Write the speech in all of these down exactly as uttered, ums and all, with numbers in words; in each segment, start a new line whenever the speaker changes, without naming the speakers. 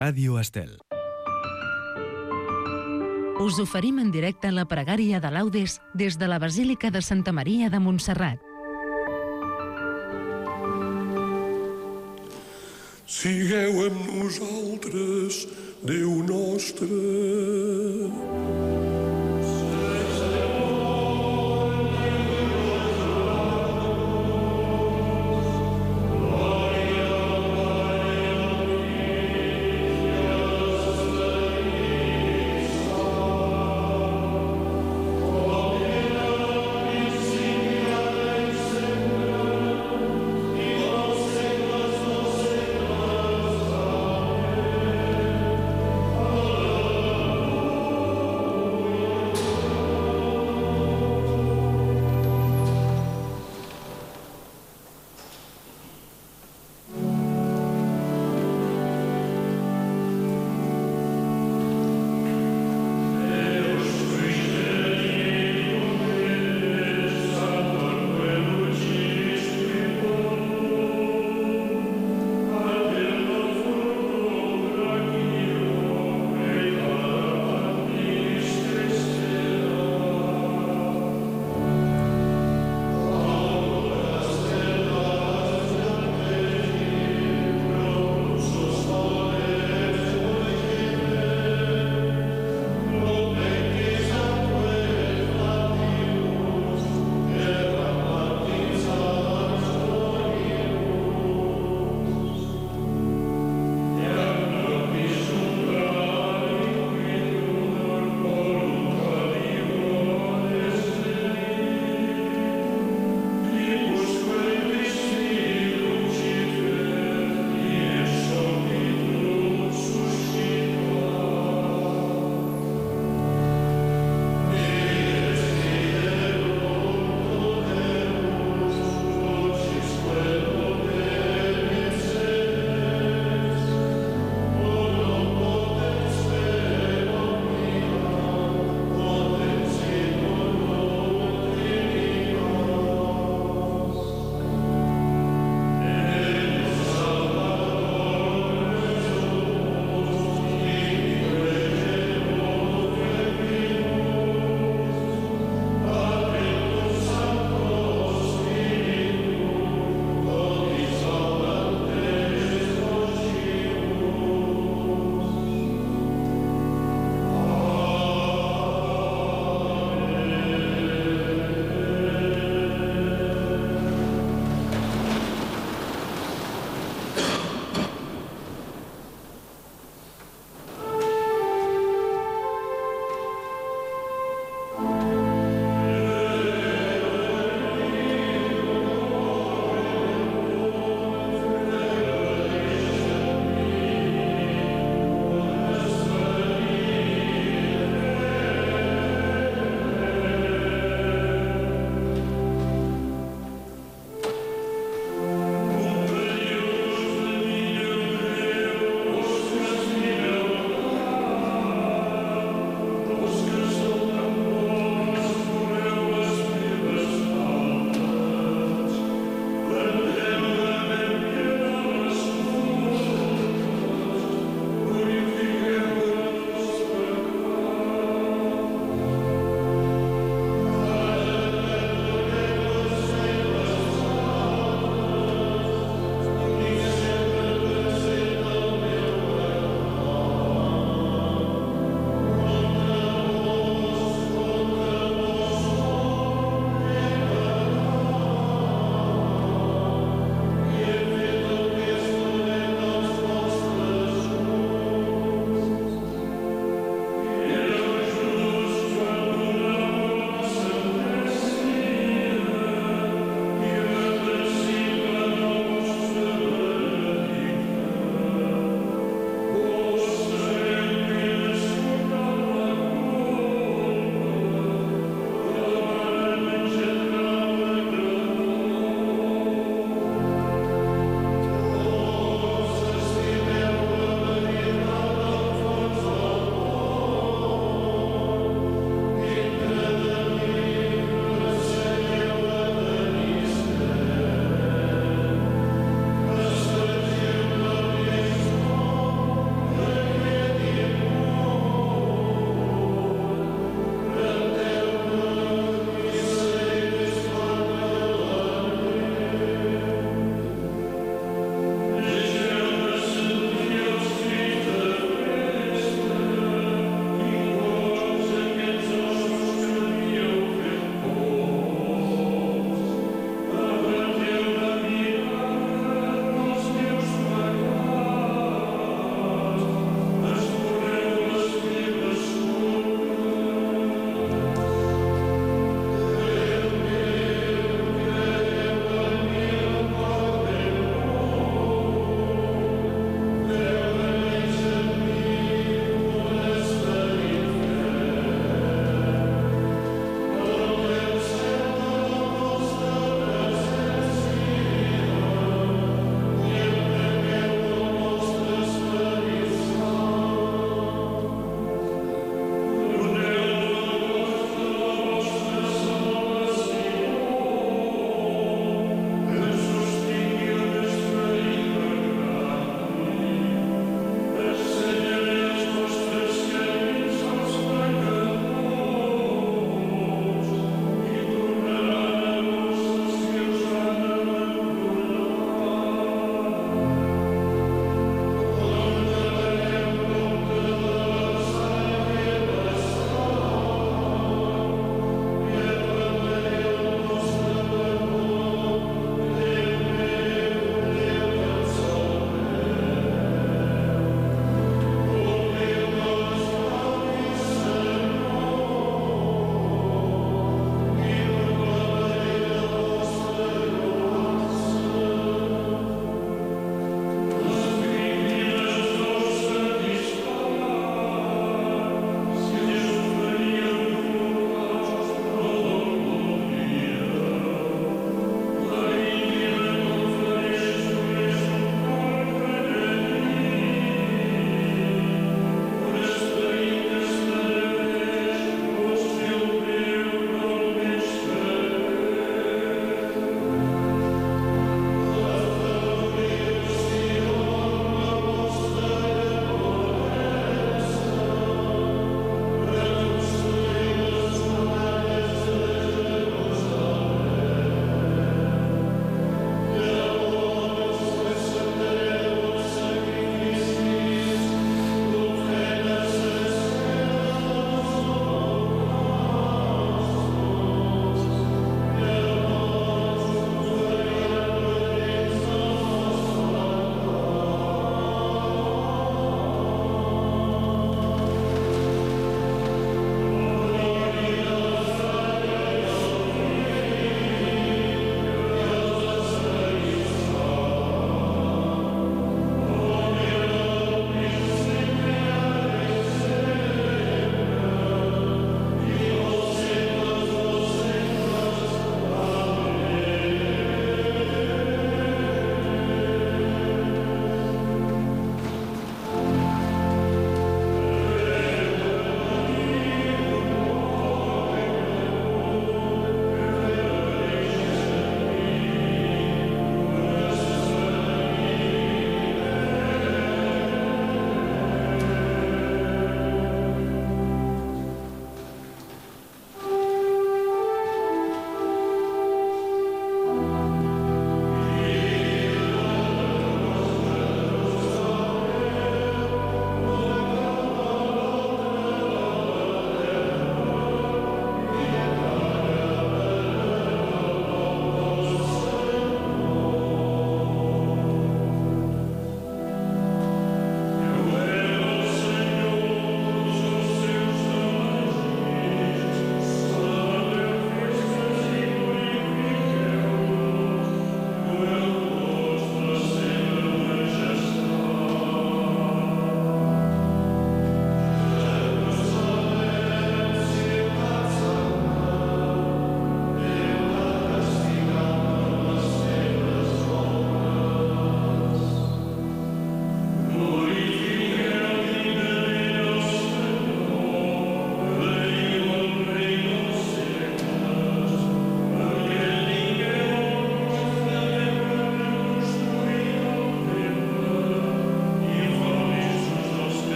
Ràdio Estel.
Us oferim en directe la pregària de laudes des de la Basílica de Santa Maria de Montserrat.
Sigueu amb nosaltres, Déu nostre.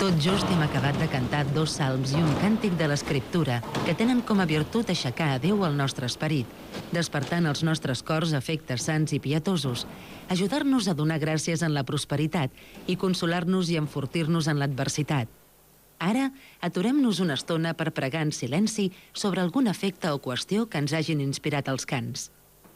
Tot just hem acabat de cantar dos salms i un càntic de l'Escriptura que tenen com a virtut aixecar a Déu el nostre esperit, despertant els nostres cors afectes sants i pietosos, ajudar-nos a donar gràcies en la prosperitat i consolar-nos i enfortir-nos en l'adversitat. Ara, aturem-nos una estona per pregar en silenci sobre algun efecte o qüestió que ens hagin inspirat els cants.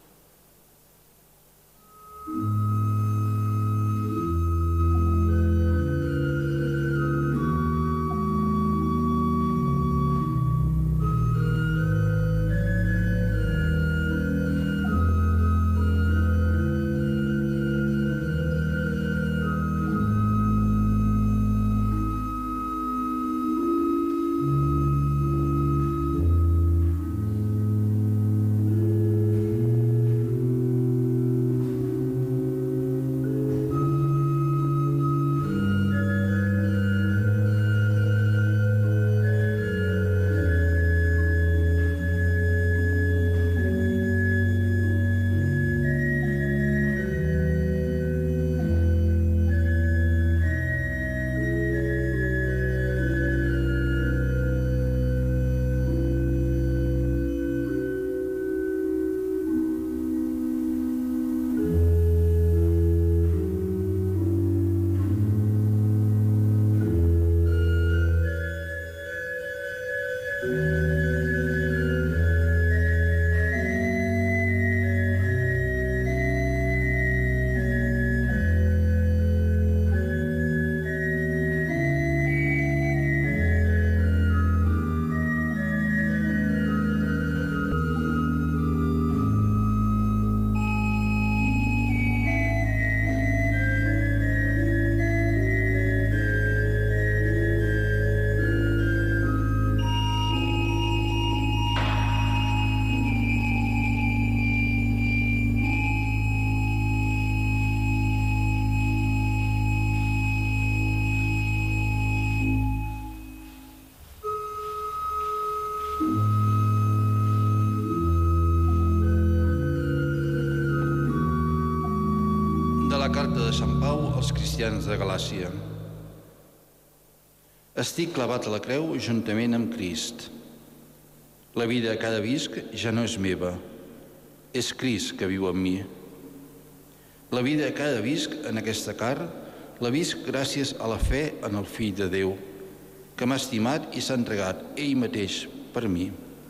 Carta de Sant Pau als cristians de Galàcia. Estic clavat a la creu juntament amb Crist. La vida que ara visc ja no és meva, és Crist que viu en mi. La vida que ara visc en aquesta carn, la visc gràcies a la fe en el Fill de Déu, que m'ha estimat i s'ha entregat ell mateix per mi.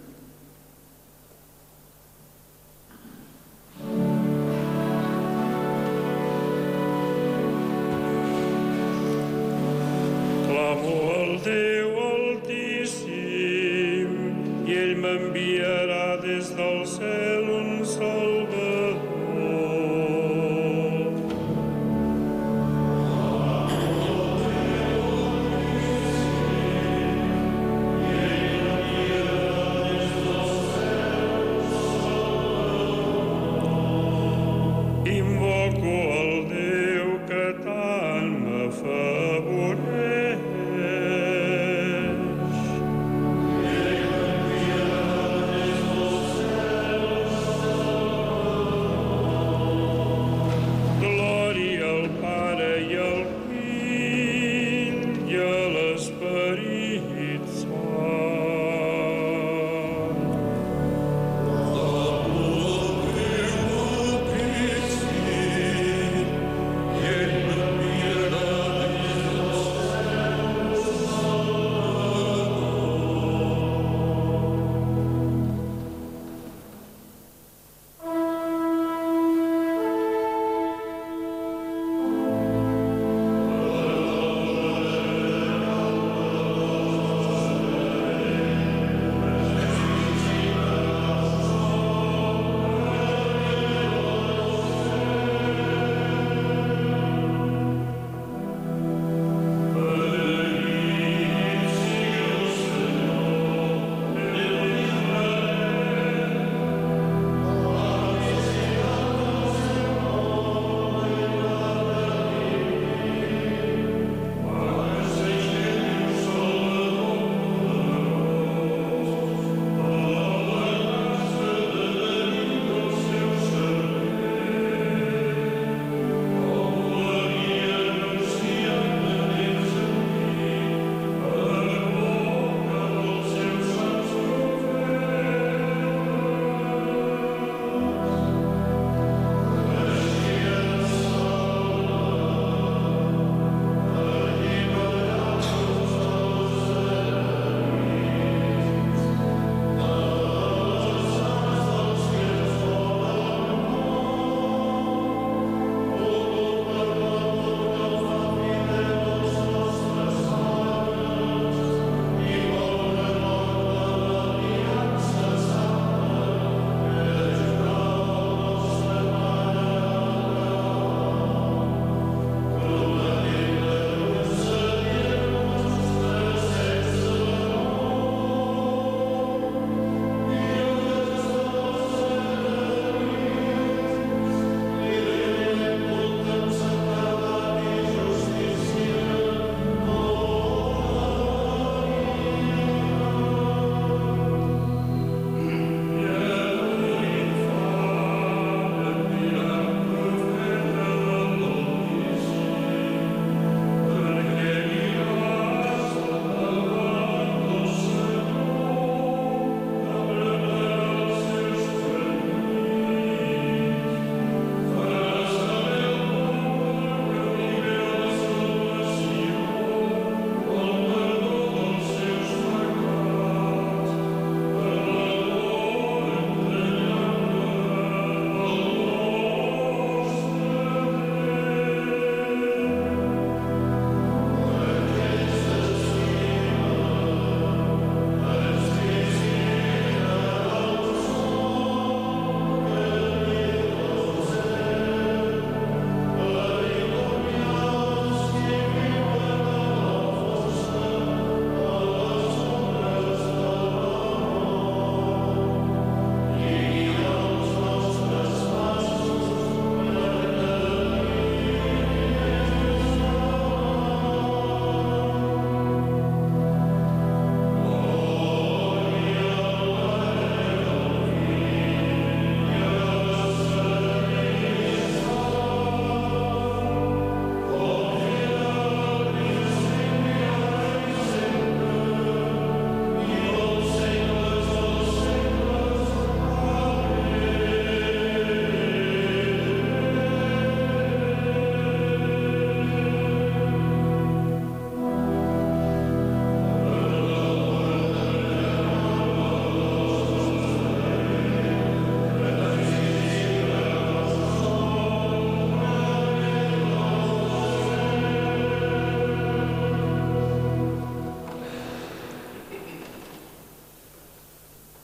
M'enviarà des del cel un Salvador. Invoco el Déu que tant m'afavoreix.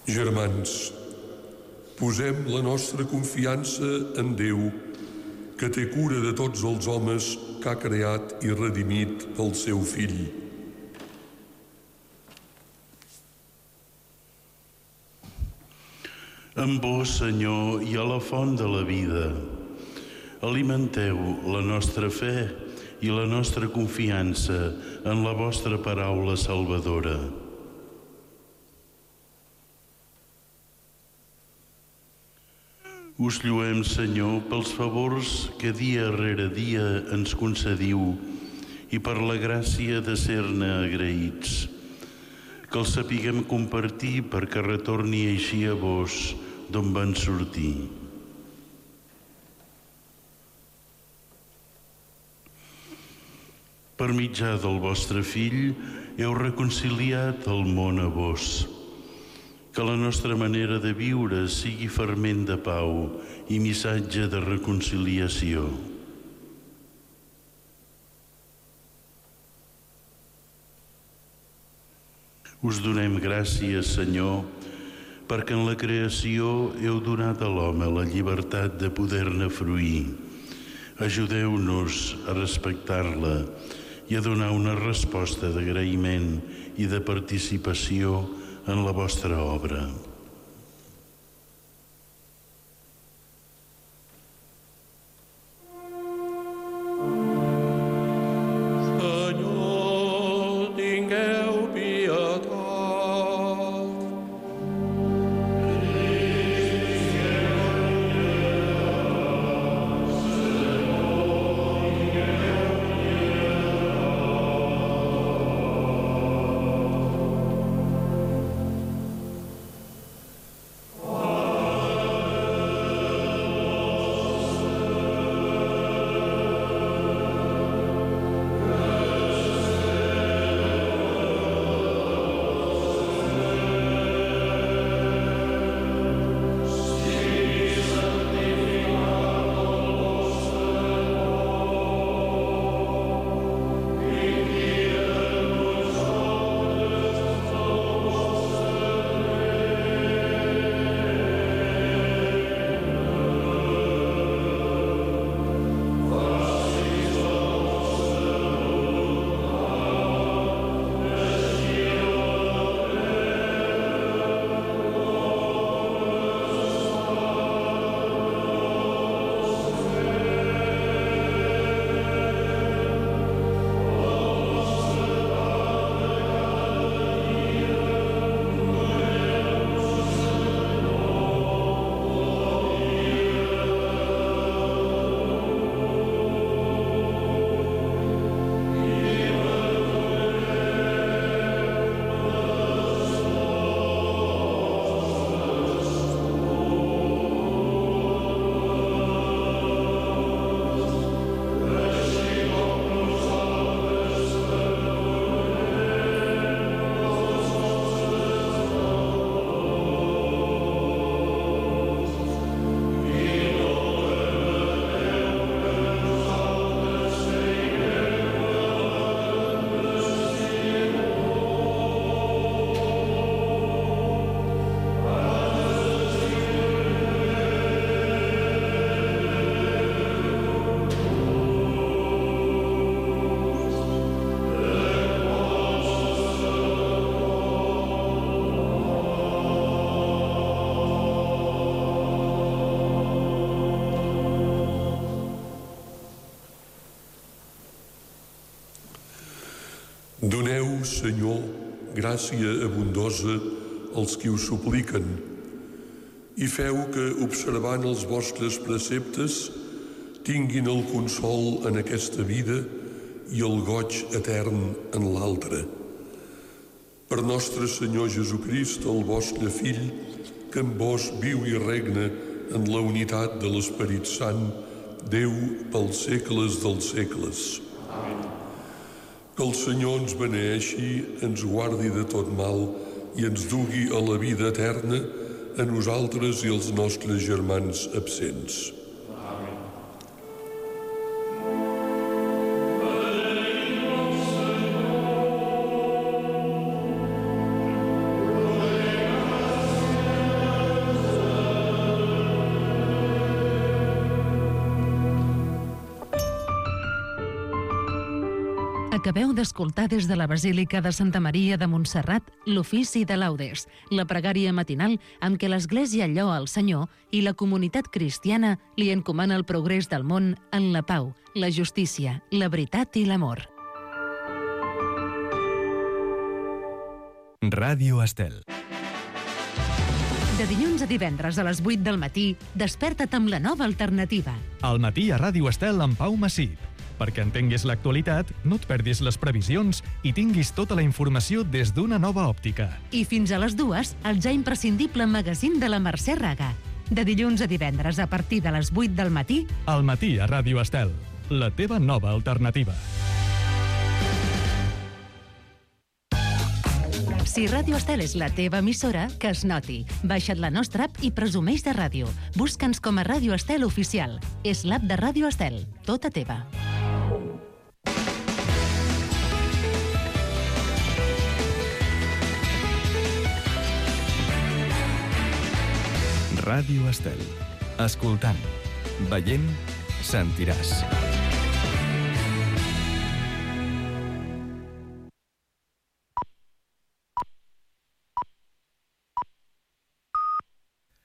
Germans, posem la nostra confiança en Déu, que té cura de tots els homes que ha creat i redimit pel seu Fill.
En vos, Senyor, i a la font de la vida, alimenteu la nostra fe i la nostra confiança en la vostra paraula salvadora. Us lluem, Senyor, pels favors que dia rere dia ens concediu i per la gràcia de ser-ne agraïts. Que el sapiguem compartir perquè retorni així a vos d'on van sortir. Per mitjà del vostre Fill heu reconciliat el món a vos. Que la nostra manera de viure sigui ferment de pau i missatge de reconciliació. Us donem gràcies, Senyor, perquè en la creació heu donat a l'home la llibertat de poder-ne fruir. Ajudeu-nos a respectar-la i a donar una resposta d'agraïment i de participació en la vostra obra.
Senyor, tingueu pietat.
Doneu, Senyor, gràcia abundosa als qui us supliquen i feu que, observant els vostres preceptes, tinguin el consol en aquesta vida i el goig etern en l'altra. Per nostre Senyor Jesucrist, el vostre Fill, que en vos viu i regna en la unitat de l'Esperit Sant, Déu pels segles dels segles. Que el Senyor ens beneeixi, ens guardi de tot mal i ens dugui a la vida eterna a nosaltres i als nostres germans absents.
Amen.
Acabeu d'escoltar des de la Basílica de Santa Maria de Montserrat l'ofici de laudes, la pregària matinal amb què l'Església lloa el Senyor i la comunitat cristiana li encomana el progrés del món en la pau, la justícia, la veritat i l'amor.
Ràdio Estel.
De dilluns a divendres a les vuit del matí, desperta't amb la nova alternativa.
Al matí a Ràdio Estel amb Pau Massip. Perquè entenguis l'actualitat, no et perdis les previsions i tinguis tota la informació des d'una nova òptica.
I fins a les dues, el ja imprescindible magazín de la Mercè Raga. De dilluns a divendres a partir de les vuit del matí...
Al matí a Ràdio Estel, la teva nova alternativa.
Si Ràdio Estel és la teva emissora, que es noti. Baixa't la nostra app i presumeix de ràdio. Busca'ns com a Ràdio Estel Oficial. És l'app de Ràdio Estel, tota teva.
Ràdio Estel. Escoltant, veient, sentiràs.